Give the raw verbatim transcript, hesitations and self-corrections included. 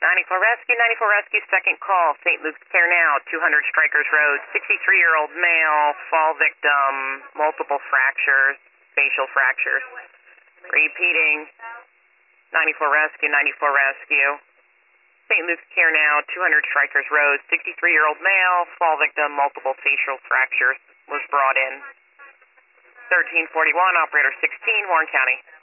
ninety-four Rescue, ninety-four Rescue, second call, Saint Luke's Care Now, two hundred Strikers Road, sixty-three-year-old male, fall victim, multiple fractures, facial fractures. Repeating, ninety-four Rescue, ninety-four Rescue, Saint Luke's Care Now, two hundred Strikers Road, sixty-three-year-old male, fall victim, multiple facial fractures, was brought in. thirteen forty-one, operator sixteen, Warren County.